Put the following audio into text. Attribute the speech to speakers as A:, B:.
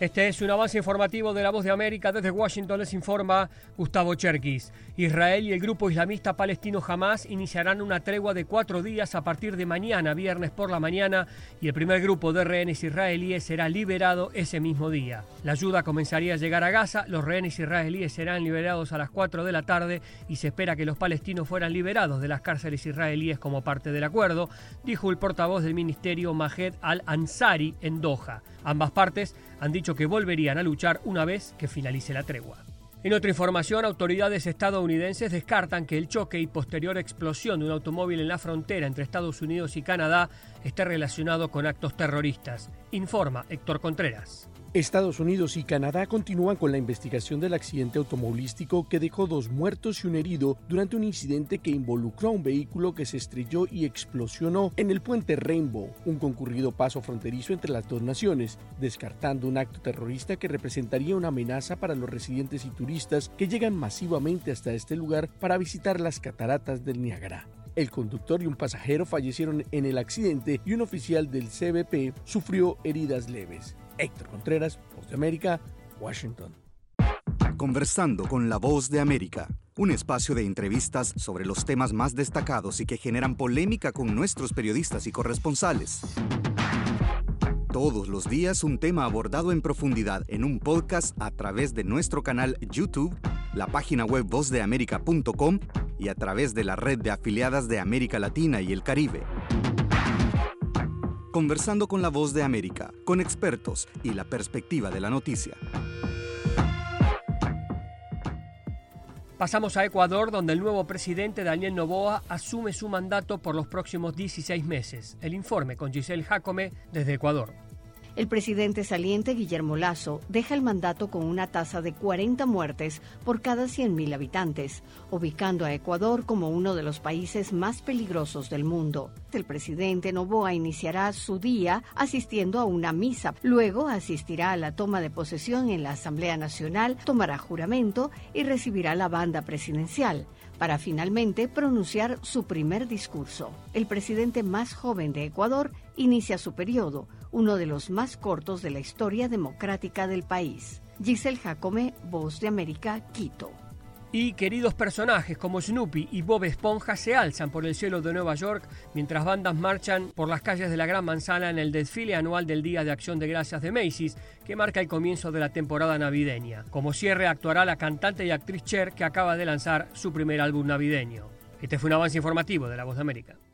A: Este es un avance informativo de La Voz de América. Desde Washington les informa Gustavo Cherkis. Israel y el grupo islamista palestino Hamás iniciarán una tregua de 4 días a partir de mañana, viernes por la mañana, y el primer grupo de rehenes israelíes será liberado ese mismo día. La ayuda comenzaría a llegar a Gaza, los rehenes israelíes serán liberados a las 4 de la tarde y se espera que los palestinos fueran liberados de las cárceles israelíes como parte del acuerdo, dijo el portavoz del ministerio Mahed al-Ansari en Doha. Ambas partes han dicho que volverían a luchar una vez que finalice la tregua. En otra información, autoridades estadounidenses descartan que el choque y posterior explosión de un automóvil en la frontera entre Estados Unidos y Canadá esté relacionado con actos terroristas, informa Héctor Contreras.
B: Estados Unidos y Canadá continúan con la investigación del accidente automovilístico que dejó 2 muertos y un herido durante un incidente que involucró a un vehículo que se estrelló y explosionó en el puente Rainbow, un concurrido paso fronterizo entre las dos naciones, descartando un acto terrorista que representaría una amenaza para los residentes y turistas que llegan masivamente hasta este lugar para visitar las cataratas del Niágara. El conductor y un pasajero fallecieron en el accidente y un oficial del CBP sufrió heridas leves. Héctor Contreras, Voz de América, Washington.
C: Conversando con La Voz de América, un espacio de entrevistas sobre los temas más destacados y que generan polémica con nuestros periodistas y corresponsales. Todos los días un tema abordado en profundidad en un podcast a través de nuestro canal YouTube, la página web vozdeamerica.com y a través de la red de afiliadas de América Latina y el Caribe. Conversando con La Voz de América, con expertos y la perspectiva de la noticia.
A: Pasamos a Ecuador, donde el nuevo presidente Daniel Noboa asume su mandato por los próximos 16 meses. El informe con Giselle Jacome desde Ecuador.
D: El presidente saliente Guillermo Lasso deja el mandato con una tasa de 40 muertes por cada 100.000 habitantes, ubicando a Ecuador como uno de los países más peligrosos del mundo. El presidente Noboa iniciará su día asistiendo a una misa, luego asistirá a la toma de posesión en la Asamblea Nacional, tomará juramento y recibirá la banda presidencial, para finalmente pronunciar su primer discurso. El presidente más joven de Ecuador inicia su periodo, uno de los más cortos de la historia democrática del país. Giselle Jacome, Voz de América, Quito.
A: Y queridos personajes como Snoopy y Bob Esponja se alzan por el cielo de Nueva York mientras bandas marchan por las calles de la Gran Manzana en el desfile anual del Día de Acción de Gracias de Macy's, que marca el comienzo de la temporada navideña. Como cierre actuará la cantante y actriz Cher, que acaba de lanzar su primer álbum navideño. Este fue un avance informativo de La Voz de América.